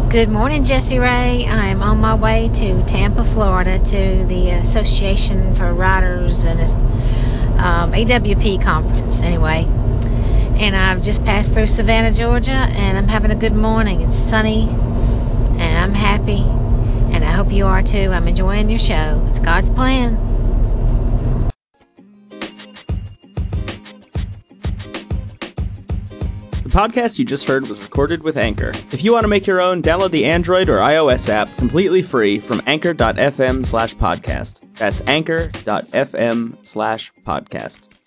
Good morning, Jessie Ray. I'm on my way to Tampa, Florida to the Association for Writers and AWP conference anyway. And I've just passed through Savannah, Georgia, and I'm having a good morning. It's sunny and I'm happy, and I hope you are too. I'm enjoying your show. It's God's plan. The podcast you just heard was recorded with Anchor. If you want to make your own, download the Android or iOS app completely free from anchor.fm/podcast. That's anchor.fm/podcast.